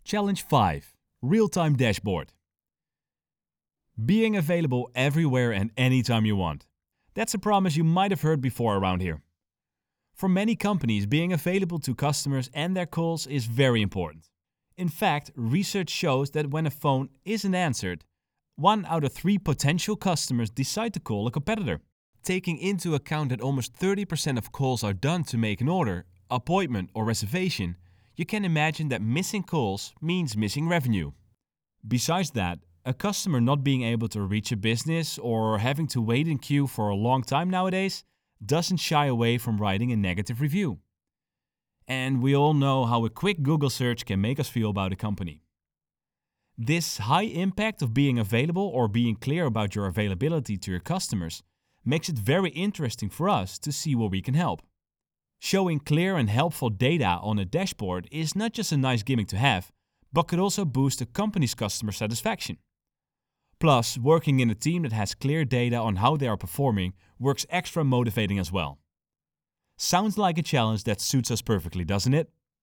Challenge 5. Real-time dashboard. Being available everywhere and anytime you want. That's a promise you might have heard before around here. For many companies, being available to customers and their calls is very important. In fact, research shows that when a phone isn't answered, 1 out of 3 potential customers decide to call a competitor. Taking into account that almost 30% of calls are done to make an order, appointment or reservation, you can imagine that missing calls means missing revenue. Besides that, a customer not being able to reach a business or having to wait in queue for a long time nowadays doesn't shy away from writing a negative review. And we all know how a quick Google search can make us feel about a company. This high impact of being available or being clear about your availability to your customers makes it very interesting for us to see where we can help. Showing clear and helpful data on a dashboard is not just a nice gimmick to have, but could also boost a company's customer satisfaction. Plus, working in a team that has clear data on how they are performing works extra motivating as well. Sounds like a challenge that suits us perfectly, doesn't it?